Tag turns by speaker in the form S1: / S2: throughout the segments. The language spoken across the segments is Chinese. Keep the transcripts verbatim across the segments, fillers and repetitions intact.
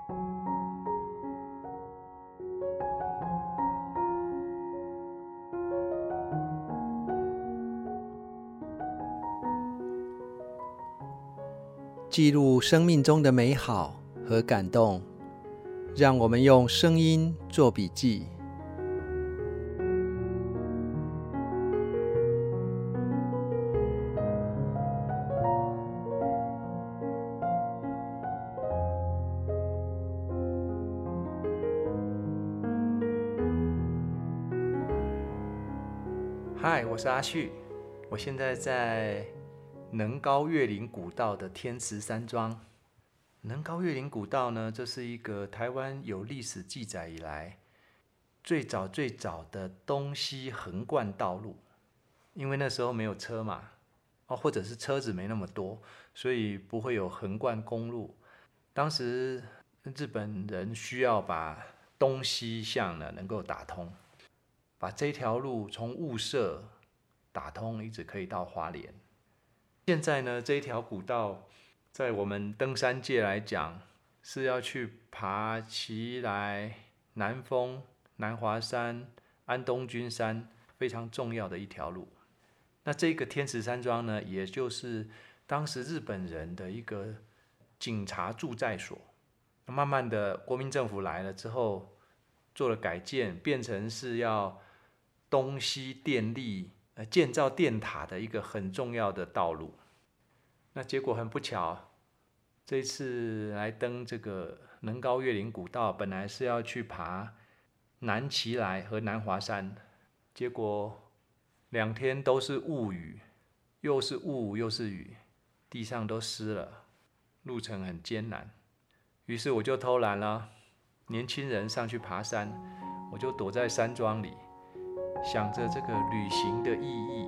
S1: 记录生命中的美好和感动，让我们用声音做笔记。嗨，我是阿旭，我现在在能高越岭古道的天池山庄。能高越岭古道呢，这是一个台湾有历史记载以来最早最早的东西横贯道路。因为那时候没有车嘛，哦，或者是车子没那么多，所以不会有横贯公路。当时日本人需要把东西向呢能够打通，把这条路从雾社打通，一直可以到花莲。现在呢，这一条古道在我们登山界来讲，是要去爬奇来、南峰、南华山、安东军山非常重要的一条路。那这个天池山庄呢，也就是当时日本人的一个警察驻在所。慢慢的，国民政府来了之后，做了改建，变成是要东西电力、呃建造电塔的一个很重要的道路。那结果很不巧，这一次来登这个能高越岭古道，本来是要去爬南奇来和南华山，结果两天都是雾雨，又是雾又是雨，地上都湿了，路程很艰难。于是我就偷懒了，年轻人上去爬山，我就躲在山庄里，想着这个旅行的意义。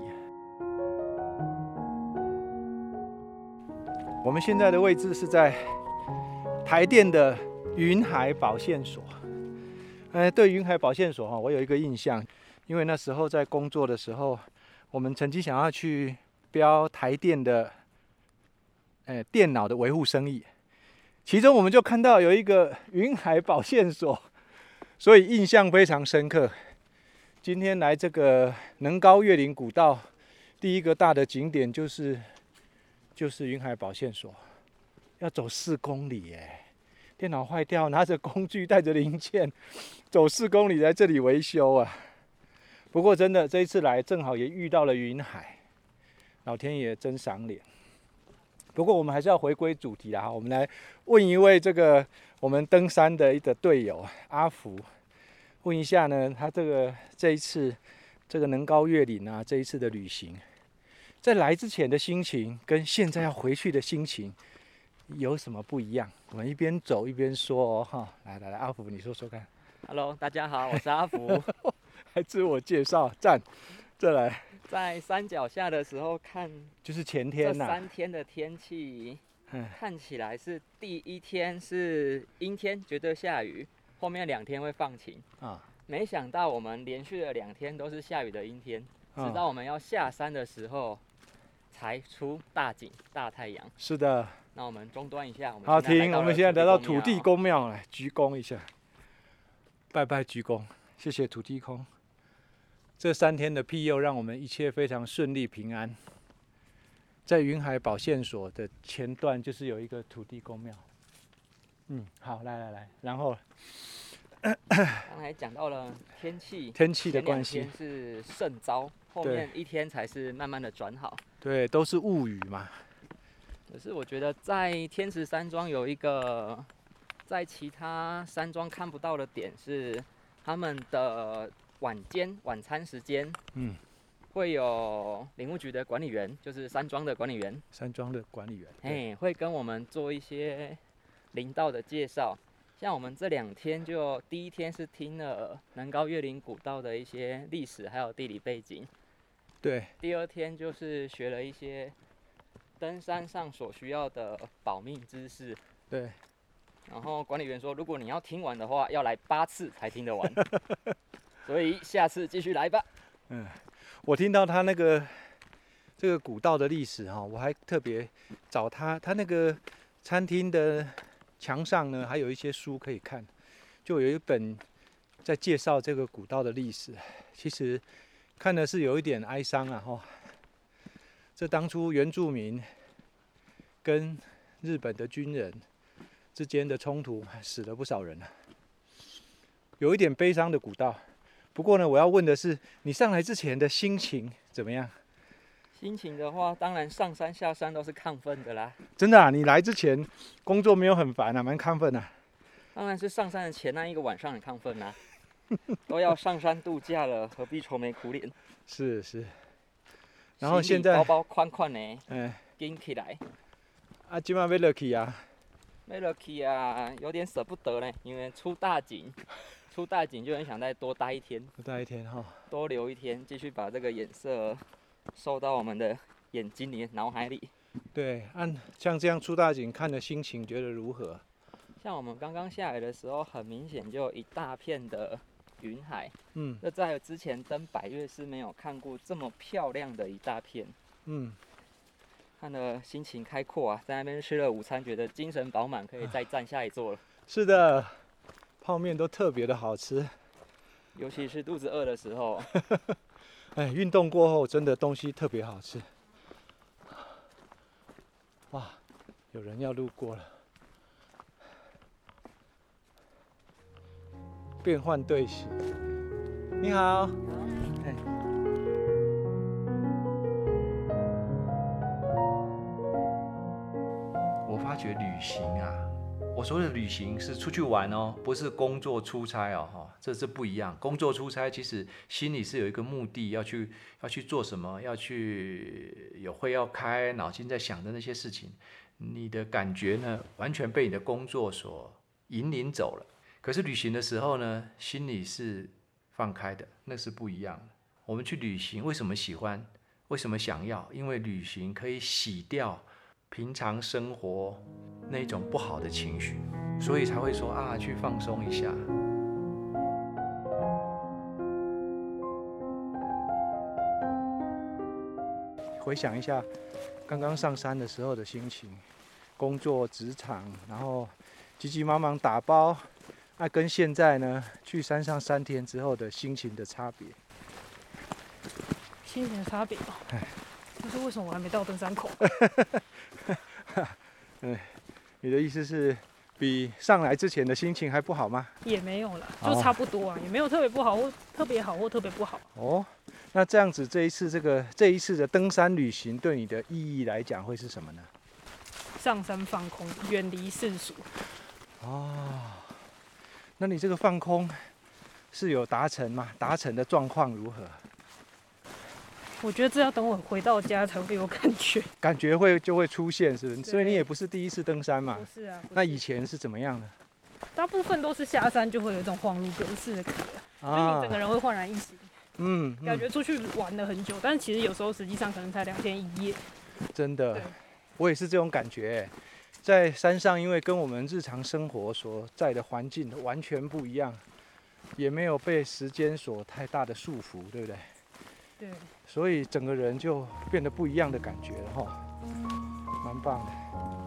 S1: 我们现在的位置是在台电的云海保健所。呃，对云海保健所我有一个印象，因为那时候在工作的时候，我们曾经想要去标台电的呃电脑的维护生意，其中我们就看到有一个云海保健所，所以印象非常深刻。今天来这个能高越岭古道，第一个大的景点就是就是云海保健所，要走四公里耶！电脑坏掉，拿着工具，带着零件，走四公里来这里维修啊。不过真的这一次来，正好也遇到了云海，老天爷真赏脸。不过我们还是要回归主题啦，我们来问一位这个我们登山的一个队友阿福，问一下呢，他这个这一次这个能高越岭啊，这一次的旅行，在来之前的心情跟现在要回去的心情有什么不一样？我们一边走一边说哦，哈，来来来，阿福你说说看。
S2: Hello， 大家好，我是阿福。
S1: 还自我介绍，赞，再来。
S2: 在山脚下的时候看，
S1: 就是前天呐、啊，
S2: 这三天的天气，看起来是第一天是阴天，绝对下雨，后面两天会放晴啊。没想到我们连续的两天都是下雨的阴天，直到我们要下山的时候，才出大景大太阳。
S1: 是的。
S2: 那我们中断一下，我们
S1: 好停，我们现在来到土地公庙，来鞠躬一下，拜拜鞠躬，谢谢土地公。这三天的庇佑，让我们一切非常顺利平安。在云海保健所的前段，就是有一个土地公庙。嗯，好，来来来，然后
S2: 刚才讲到了天气，
S1: 天气的关系
S2: 是甚糟，后面一天才是慢慢的转好。
S1: 对，都是雾雨嘛。
S2: 可是我觉得在天池山庄有一个在其他山庄看不到的点是，他们的晚间晚餐时间，嗯，会有林务局的管理员，就是山庄的管理员，
S1: 山庄的管理员，
S2: 哎，会跟我们做一些林道的介绍。像我们这两天就第一天是听了能高越岭古道的一些历史还有地理背景，
S1: 对，
S2: 第二天就是学了一些登山上所需要的保命知识，
S1: 对。
S2: 然后管理员说，如果你要听完的话，要来八次才听得完，所以下次继续来吧。
S1: 嗯，我听到他那个这个古道的历史哈，我还特别找他，他那个餐厅的
S3: 墙上呢还有一些书可以看，就有一本在介绍这个古道的历史。其实看的是有一点哀伤啊，哦，这当初原住民跟日本的军人之间的冲突，死了不少人啊，有一点悲伤的古道。不过呢，我要问的是，你上来之前的心情怎么样？
S2: 心情的话，当然上山下山都是亢奋的啦。
S3: 真的啊？你来之前工作没有很烦啊，蛮亢奋啊？
S2: 当然是上山的前那一个晚上很亢奋啊，都要上山度假了，何必愁眉苦脸？
S3: 是是。然后现在
S2: 包包宽宽的，
S3: 嗯，
S2: 拎起来。
S3: 啊，今晚要落去啊？
S2: 要落去啊，有点舍不得呢，因为出大景，出大景就很想再多待一天。
S3: 多待一天哈。
S2: 多留一天，继续把这个颜色收到我们的眼睛里、脑海里。
S3: 对，按像这样出大景看的心情觉得如何？
S2: 像我们刚刚下来的时候，很明显就有一大片的云海。
S3: 嗯，
S2: 这在之前登百岳是没有看过这么漂亮的一大片。
S3: 嗯，
S2: 看了心情开阔啊，在那边吃了午餐，觉得精神饱满，可以再站下一座了。
S3: 是的，泡面都特别的好吃，
S2: 尤其是肚子饿的时候。
S3: 哎，运动过后真的东西特别好吃。哇，有人要路过了。变换队形，你好。哎，
S1: 我发觉旅行啊，我说的旅行是出去玩哦，不是工作出差哦，哈，这是不一样。工作出差其实心里是有一个目的，要去要去做什么，要去有会要开，脑筋在想的那些事情，你的感觉呢，完全被你的工作所引领走了。可是旅行的时候呢，心里是放开的，那是不一样的。我们去旅行，为什么喜欢？为什么想要？因为旅行可以洗掉平常生活那种不好的情绪，所以才会说啊，去放松一下。
S3: 回想一下刚刚上山的时候的心情，工作职场，然后急急忙忙打包。那、啊、跟现在呢，去山上三天之后的心情的差别，
S4: 心情的差别哦，就是为什么我还没到登山口？
S3: 嗯，你的意思是比上来之前的心情还不好吗？
S4: 也没有啦，就差不多啊，哦、也没有特别不好或特别好或特别不好。
S3: 哦，那这样子这一次这个这一次的登山旅行对你的意义来讲会是什么呢？
S4: 上山放空，远离世俗。
S3: 哦。那你这个放空是有达成吗？达成的状况如何？
S4: 我觉得这要等我回到家才会有感觉。
S3: 感觉会就会出现，是不是？所以你也不是第一次登山嘛？
S4: 不是啊。不是
S3: 那以前是怎么样的？
S4: 大部分都是下山就会有一种恍如隔世的感觉，啊、所以你整个人会焕然一新。嗯，感觉出去玩了很久，但是其实有时候实际上可能才两天一夜。
S3: 真的，我也是这种感觉。在山上，因为跟我们日常生活所在的环境完全不一样，也没有被时间所太大的束缚，对不对？
S4: 对。
S3: 所以整个人就变得不一样的感觉了哈，蛮棒的。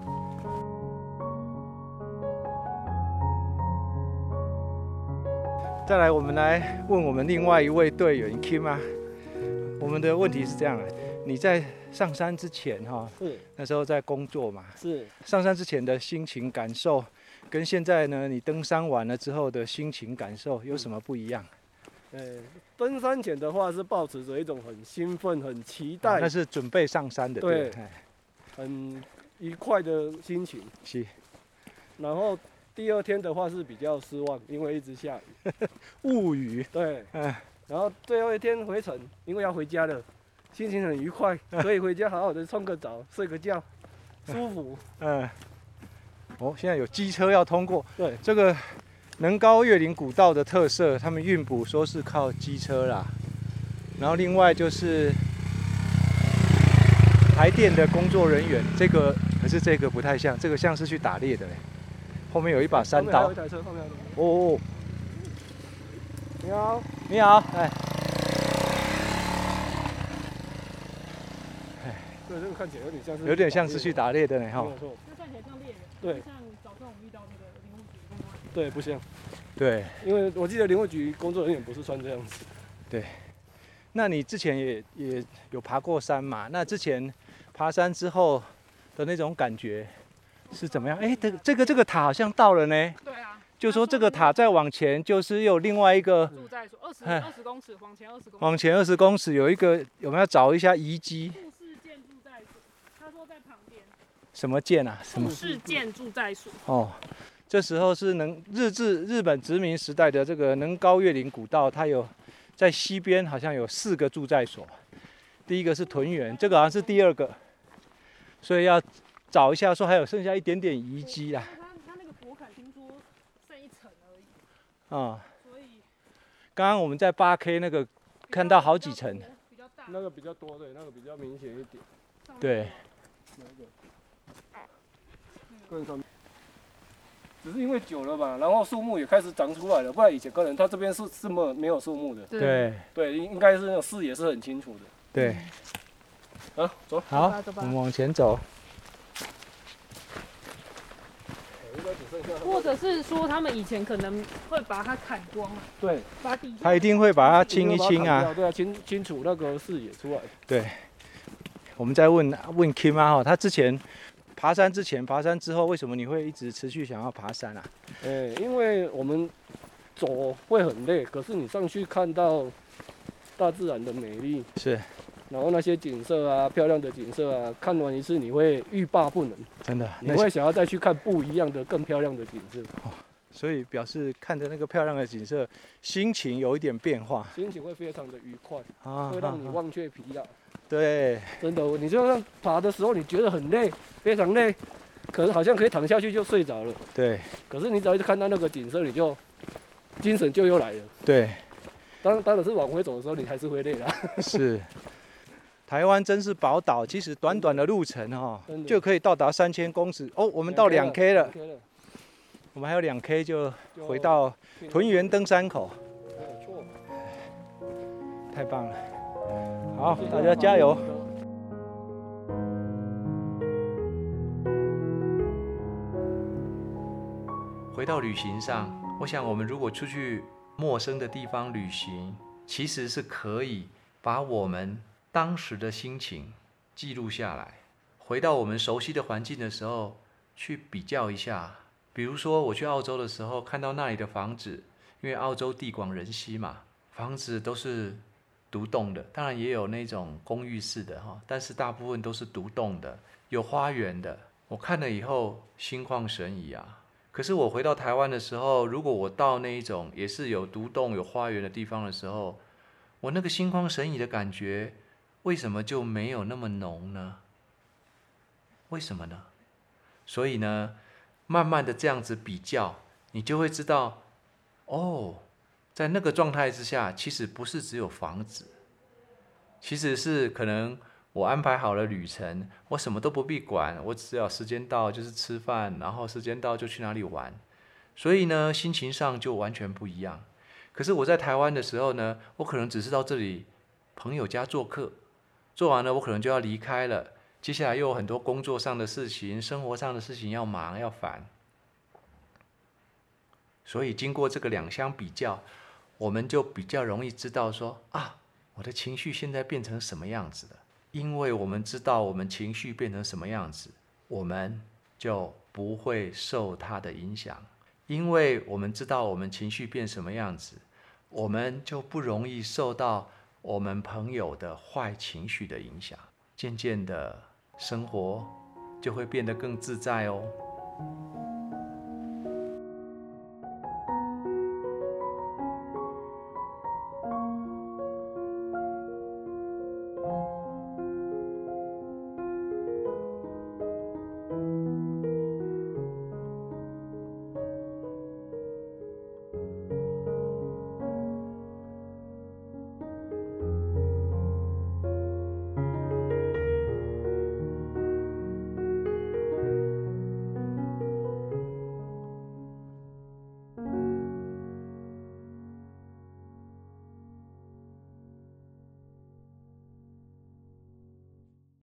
S3: 再来，我们来问我们另外一位队员 Kim 啊，我们的问题是这样的：你在上山之前哈，
S5: 是
S3: 那时候在工作嘛，
S5: 是
S3: 上山之前的心情感受，跟现在呢，你登山完了之后的心情感受有什么不一样？
S5: 呃，登山前的话是抱持着一种很兴奋、很期待，
S3: 啊、那是准备上山的，
S5: 对，对很愉快的心情。
S3: 是。
S5: 然后第二天的话是比较失望，因为一直下雨，
S3: 雾雨。
S5: 对，嗯。然后最后一天回程，因为要回家了。心情很愉快，可以回家好好的冲个澡、睡个觉，舒服。嗯。
S3: 哦，现在有机车要通过。
S5: 对，
S3: 这个能高越岭古道的特色，他们运补说是靠机车啦。然后另外就是台电的工作人员，这个可是这个不太像，这个像是去打猎的嘞。后面有一把山刀。
S5: 后面还有一台车，后面还有一台车。
S3: 哦。
S5: 你好。
S3: 你好，哎。
S5: 对，这个看起来有点像是
S3: 有点像是去打猎的呢，哈。
S5: 没有错。
S4: 那看起来像猎人，
S5: 对，
S4: 像早上我们遇到那个林务局工作人员。
S5: 对，不像。
S3: 对，
S5: 因为我记得林务局工作人员不是穿这样子。
S3: 对。那你之前也也有爬过山嘛？那之前爬山之后的那种感觉是怎么样？哎，这这个这个塔好像到了呢。
S4: 对啊。
S3: 就说这个塔再往前就是有另外一个
S4: 住宅所，二十二十公尺，往前二十公尺。
S3: 往前二十公尺有一个，我们要找一下遗迹。
S4: 富士建住宅所，他说在旁边。
S3: 什么建啊？什么？
S4: 富士建住宅所。
S3: 哦，这时候是能日治日本殖民时代的这个能高越岭古道，它有在西边好像有四个住宅所，第一个是屯园，这个好像是第二个，所以要找一下，说还有剩下一点点遗迹啦。啊、嗯，所以刚刚我们在八 K 那个看到好几层，
S5: 那个比较多，对，那个比较明显一点。
S3: 对，
S5: 那个更上面，只是因为久了嘛，然后树木也开始长出来了，不然以前可能它这边是是没没有树木的。
S3: 对，
S5: 对，应该是那种视野是很清楚的。
S3: 对，
S5: 好，走，
S3: 好，我们往前走。
S4: 或者是说，他们以前可能会把它砍光啊。
S5: 对，
S4: 把底
S3: 他一定会把它清一清啊。
S5: 对啊，清清除那个视野出来。
S3: 对，我们再问问 Kim 啊，他之前爬山之前、爬山之后，为什么你会一直持续想要爬山啊？
S5: 哎，因为我们走会很累，可是你上去看到大自然的美丽，
S3: 是。
S5: 然后那些景色啊，漂亮的景色啊，看完一次你会欲罢不能，
S3: 真的，
S5: 你会想要再去看不一样的、更漂亮的景色。
S3: 哦，所以表示看着那个漂亮的景色，心情有一点变化，
S5: 心情会非常的愉快，啊、会让你忘却疲劳。
S3: 对，
S5: 真的，你就像爬的时候，你觉得很累，非常累，可是好像可以躺下去就睡着了。
S3: 对。
S5: 可是你只要看到那个景色，你就精神就又来了。
S3: 对。
S5: 当当然是往回走的时候，你还是会累啦。
S3: 是。台湾真是宝岛，其实短短的路程哈、哦，就可以到达三千公尺哦。我们到两 K 了，我们还有两 K 就回到屯园登山口。
S5: 没错，
S3: 太棒了！好，大家加油！
S1: 回到旅行上，我想我们如果出去陌生的地方旅行，其实是可以把我们当时的心情记录下来，回到我们熟悉的环境的时候去比较一下。比如说我去澳洲的时候，看到那里的房子，因为澳洲地广人稀嘛，房子都是独栋的，当然也有那种公寓式的哈，但是大部分都是独栋的，有花园的。我看了以后心旷神怡啊。可是我回到台湾的时候，如果我到那一种也是有独栋有花园的地方的时候，我那个心旷神怡的感觉为什么就没有那么浓呢？为什么呢？所以呢，慢慢的这样子比较，你就会知道，哦，在那个状态之下，其实不是只有房子，其实是可能我安排好了旅程，我什么都不必管，我只要时间到就是吃饭，然后时间到就去哪里玩，所以呢，心情上就完全不一样。可是我在台湾的时候呢，我可能只是到这里朋友家做客，做完了我可能就要离开了，接下来又有很多工作上的事情、生活上的事情要忙要烦。所以经过这个两相比较，我们就比较容易知道说啊，我的情绪现在变成什么样子了。因为我们知道我们情绪变成什么样子，我们就不会受它的影响。因为我们知道我们情绪变什么样子，我们就不容易受到我们朋友的坏情绪的影响。渐渐的，生活就会变得更自在哦。